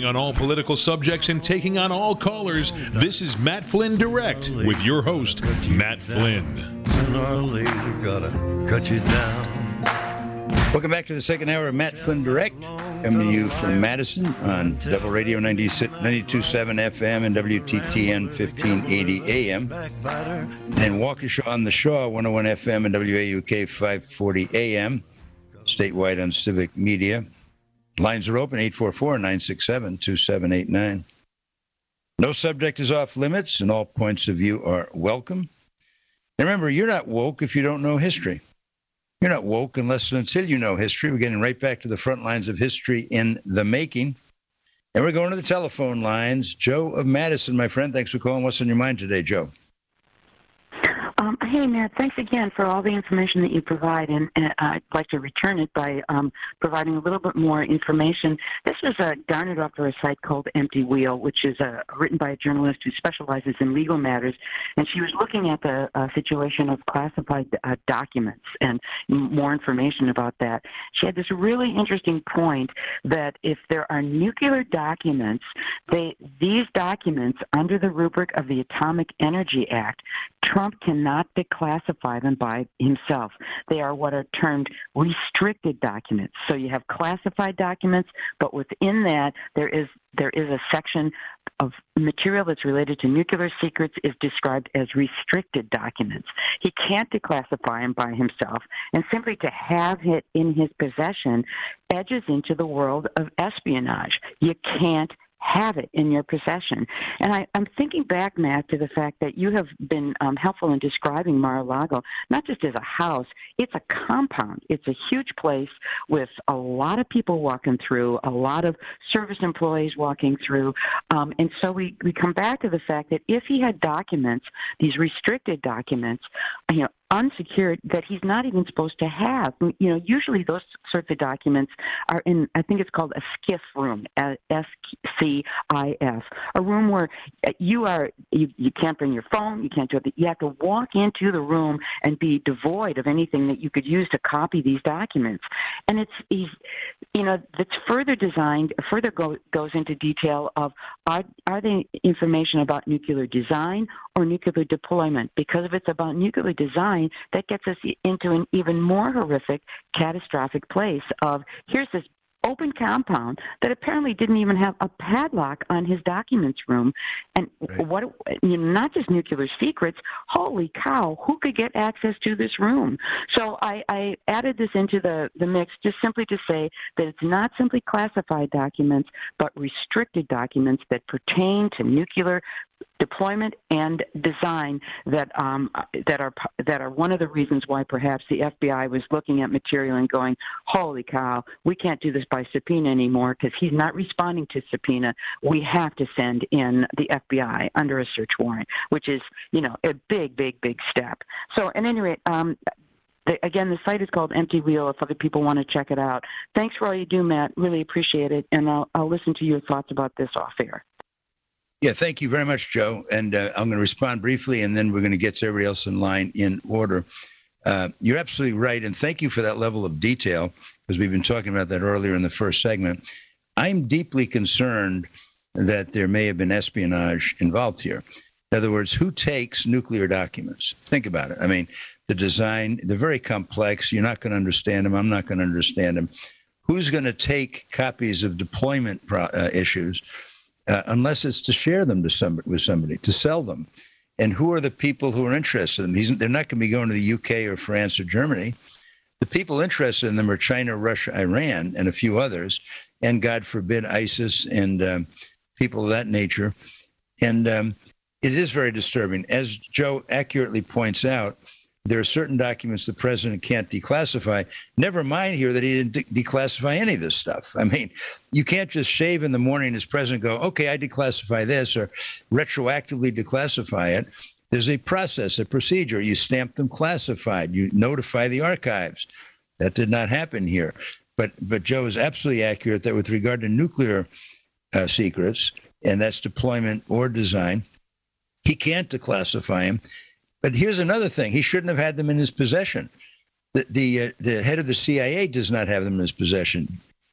on all political subjects and taking on all callers. This is Matt Flynn Direct with your host, Matt Flynn. Sooner or later, gotta cut you down. Welcome back to the second hour of Matt Flynn Direct, coming to you from Madison on Double Radio 92.7 FM and WTTN 1580 AM, and Waukesha on the Shaw 101 FM and WAUK 540 AM, statewide on Civic Media. Lines are open, 844-967-2789. No subject is off limits, and all points of view are welcome. And remember, you're not woke if you don't know history. You're not woke unless and until you know history. We're getting right back to the front lines of history in the making. And we're going to the telephone lines. Joe of Madison, my friend, thanks for calling. What's on your mind today, Joe? Hey, Matt, thanks again for all the information that you provide, and I'd like to return it by providing a little bit more information. This was garnered off of a site called Empty Wheel, which is written by a journalist who specializes in legal matters, and she was looking at the situation of classified documents and more information about that. She had this really interesting point that if there are nuclear documents, these documents, under the rubric of the Atomic Energy Act, Trump cannot declassify them by himself. They are what are termed restricted documents. So you have classified documents, but within that there is a section of material that's related to nuclear secrets is described as restricted documents. He can't declassify them by himself, and simply to have it in his possession edges into the world of espionage. You can't have it in your possession. And I'm thinking back, Matt, to the fact that you have been helpful in describing Mar-a-Lago, not just as a house, it's a compound. It's a huge place with a lot of people walking through, a lot of service employees walking through. And so we come back to the fact that if he had documents, these restricted documents, unsecured, that he's not even supposed to have. Usually those sorts of documents are in, I think it's called a SCIF room, SCIF, a room where you can't bring your phone, you can't do it. You have to walk into the room and be devoid of anything that you could use to copy these documents. And it's further designed, goes into detail of are they information about nuclear design or nuclear deployment? Because if it's about nuclear design, that gets us into an even more horrific, catastrophic place of here's this open compound that apparently didn't even have a padlock on his documents room. And right. Not just nuclear secrets, holy cow, who could get access to this room? So I added this into the mix just simply to say that it's not simply classified documents, but restricted documents that pertain to nuclear deployment and design that are one of the reasons why perhaps the FBI was looking at material and going, holy cow, we can't do this by subpoena anymore because he's not responding to subpoena. We have to send in the FBI under a search warrant, which is, a big, big, big step. So at any rate, again, the site is called Empty Wheel if other people want to check it out. Thanks for all you do, Matt. Really appreciate it. And I'll listen to your thoughts about this off air. Yeah, thank you very much, Joe. And I'm going to respond briefly, and then we're going to get to everybody else in line in order. You're absolutely right, and thank you for that level of detail, because we've been talking about that earlier in the first segment. I'm deeply concerned that there may have been espionage involved here. In other words, who takes nuclear documents? Think about it. I mean, the design, they're very complex. You're not going to understand them. I'm not going to understand them. Who's going to take copies of deployment issues? Unless it's to share them with somebody, to sell them. And who are the people who are interested in them? They're not going to be going to the UK or France or Germany. The people interested in them are China, Russia, Iran, and a few others, and God forbid ISIS and people of that nature. And it is very disturbing. As Joe accurately points out, there are certain documents the president can't declassify. Never mind here that he didn't declassify any of this stuff. I mean, you can't just shave in the morning as president go, okay, I declassify this, or retroactively declassify it. There's a process, a procedure. You stamp them classified. You notify the archives. That did not happen here. But Joe is absolutely accurate that with regard to nuclear secrets, and that's deployment or design, he can't declassify them. But here's another thing. He shouldn't have had them in his possession. The head of the CIA does not have them in his possession.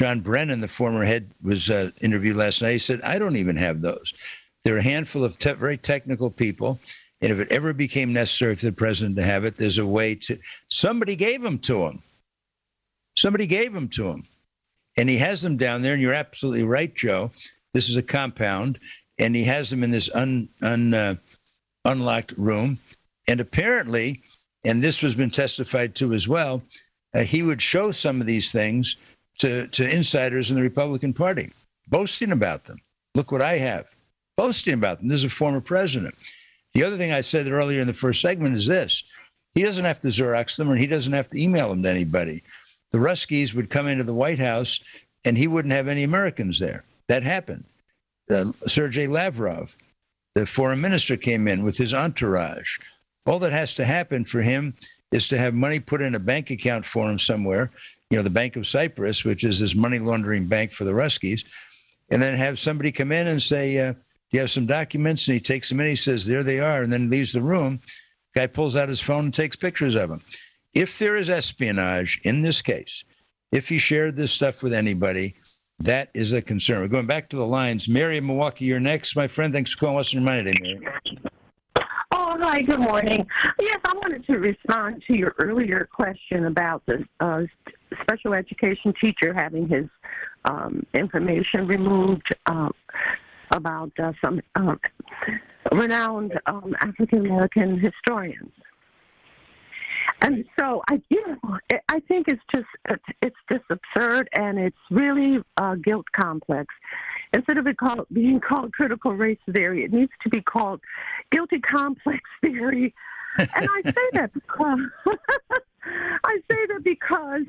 John Brennan, the former head, was interviewed last night. He said, I don't even have those. There are a handful of very technical people. And if it ever became necessary for the president to have it, there's a way to. Somebody gave them to him. Somebody gave them to him. And he has them down there. And you're absolutely right, Joe. This is a compound. And he has them in this unlocked room. And apparently, and this has been testified to as well, he would show some of these things to insiders in the Republican Party, boasting about them. Look what I have. Boasting about them. This is a former president. The other thing I said earlier in the first segment is this. He doesn't have to Xerox them, or he doesn't have to email them to anybody. The Ruskies would come into the White House, and he wouldn't have any Americans there. That happened. Sergei Lavrov, the foreign minister, came in with his entourage. All that has to happen for him is to have money put in a bank account for him somewhere, the Bank of Cyprus, which is this money laundering bank for the Ruskies, and then have somebody come in and say, you have some documents, and he takes them in, he says, there they are, and then leaves the room. Guy pulls out his phone and takes pictures of them. If there is espionage in this case, if he shared this stuff with anybody, that is a concern. We're going back to the lines. Mary in Milwaukee, you're next. My friend, thanks for calling. What's on your mind today, Mary? Oh, hi, good morning. Yes, I wanted to respond to your earlier question about the special education teacher having his information removed about some renowned African-American historians. And so I think it's just absurd, and it's really a guilt complex. Instead of it being called critical race theory, it needs to be called guilty complex theory. And I say that because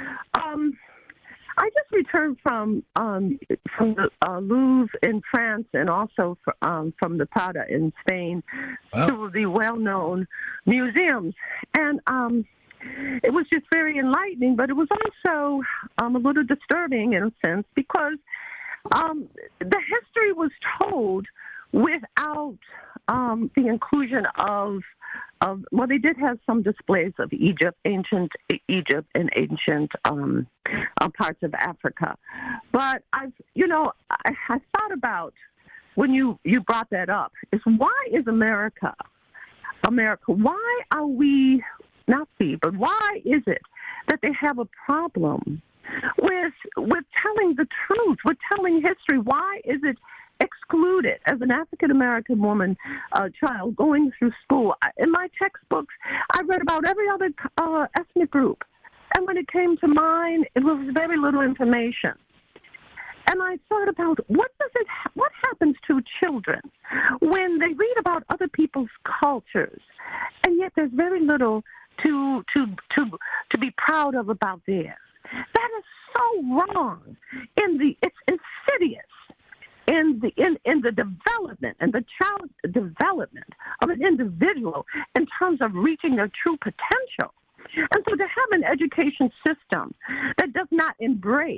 I just returned from the Louvre in France, and also from the Prada in Spain. Wow. To the well-known museums. And it was just very enlightening, but it was also a little disturbing in a sense, because the history was told without the inclusion of well, they did have some displays of ancient Egypt and ancient parts of Africa. But I thought about, when you brought that up, is why is America, why are we, not we, but why is it that they have a problem with telling the truth, with telling history? Why is it excluded? As an African-American woman, child going through school, in my textbooks, I read about every other ethnic group. And when it came to mine, it was very little information. And I thought about what happens to children when they read about other people's cultures, and yet there's very little to be proud of about theirs. That is so wrong. It's insidious in the development and the child development of an individual in terms of reaching their true potential. And so to have an education system that does not embrace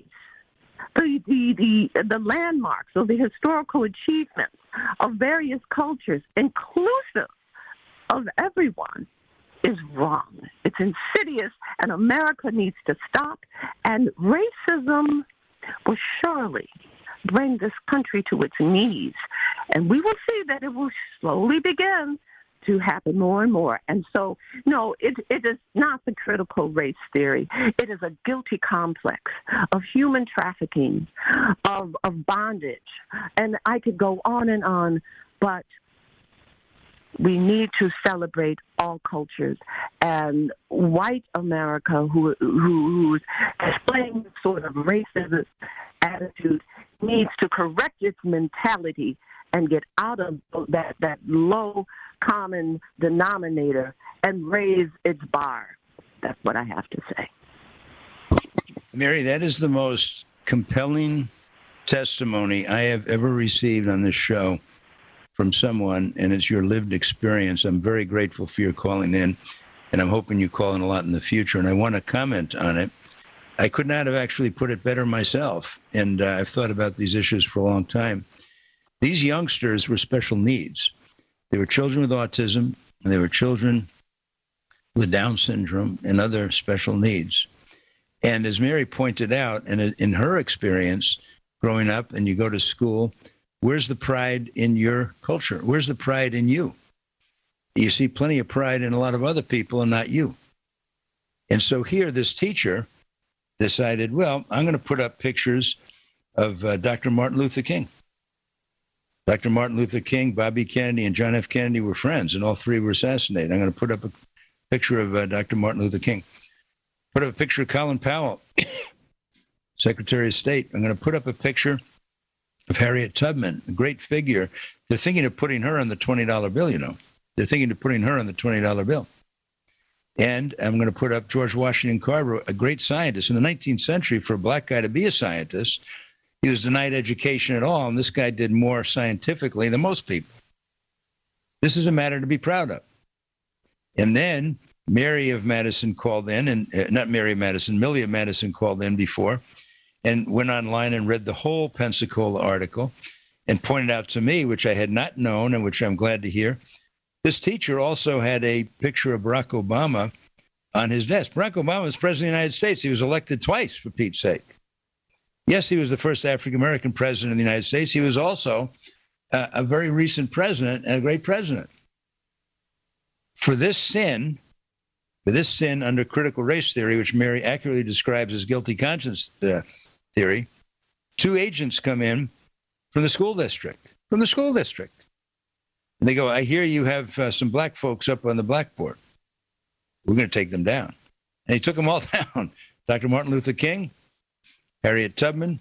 the landmarks or the historical achievements of various cultures, inclusive of everyone, is wrong. It's insidious, and America needs to stop. And racism will surely bring this country to its knees. And we will see that it will slowly begin to happen more and more. And so, no, it is not the critical race theory. It is a guilty complex of human trafficking, of bondage. And I could go on, but we need to celebrate all cultures. And white America, who's displaying sort of racist attitude, needs to correct its mentality and get out of that low common denominator and raise its bar. That's what I have to say. Mary, that is the most compelling testimony I have ever received on this show from someone, and it's your lived experience. I'm very grateful for your calling in, and I'm hoping you call in a lot in the future, and I want to comment on it. I could not have actually put it better myself, and I've thought about these issues for a long time. These youngsters were special needs. They were children with autism, and they were children with Down syndrome and other special needs. And as Mary pointed out, and in her experience growing up, and you go to school, where's the pride in your culture? Where's the pride in you? You see plenty of pride in a lot of other people and not you. And so here, this teacher decided, well, I'm going to put up pictures of Dr. Martin Luther King. Dr. Martin Luther King, Bobby Kennedy, and John F. Kennedy were friends, and all three were assassinated. I'm going to put up a picture of Dr. Martin Luther King. Put up a picture of Colin Powell, Secretary of State. I'm going to put up a picture of Harriet Tubman, a great figure. They're thinking of putting her on the $20 bill, you know. They're thinking of putting her on the $20 bill. And I'm going to put up George Washington Carver, a great scientist. In the 19th century, for a black guy to be a scientist, he was denied education at all, and this guy did more scientifically than most people. This is a matter to be proud of. And then Mary of Madison called in, and not Mary of Madison, Millie of Madison called in before, and went online and read the whole Pensacola article and pointed out to me, which I had not known and which I'm glad to hear, this teacher also had a picture of Barack Obama on his desk. Barack Obama was president of the United States. He was elected twice, for Pete's sake. Yes, he was the first African-American president of the United States. He was also a very recent president and a great president. For this sin under critical race theory, which Mary accurately describes as guilty conscience theory, two agents come in from the school district. And they go, I hear you have some black folks up on the blackboard. We're going to take them down. And he took them all down. Dr. Martin Luther King, Harriet Tubman,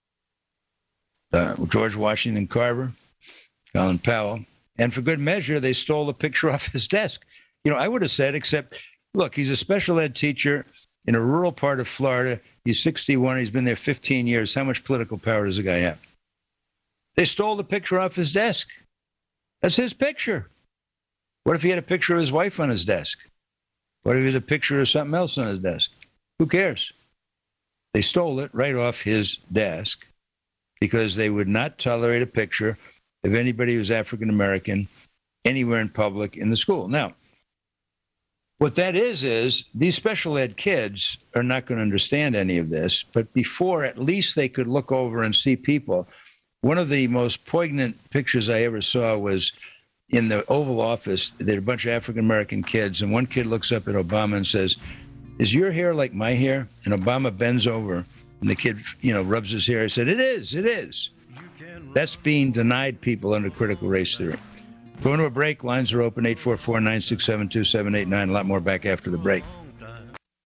George Washington Carver, Colin Powell. And for good measure, they stole a picture off his desk. You know, I would have said, except, look, he's a special ed teacher in a rural part of Florida. He's 61. He's been there 15 years. How much political power does the guy have? They stole the picture off his desk. That's his picture. What if he had a picture of his wife on his desk? What if he had a picture of something else on his desk? Who cares? They stole it right off his desk because they would not tolerate a picture of anybody who's African American anywhere in public in the school. Now, what that is these special ed kids are not going to understand any of this, but before at least they could look over and see people. One of the most poignant pictures I ever saw was in the Oval Office. There are a bunch of African-American kids, and one kid looks up at Obama and says, is your hair like my hair? And Obama bends over, and the kid, rubs his hair. He said, it is. That's being denied people under critical race theory. Going to a break. Lines are open, 844-967-2789. A lot more back after the break.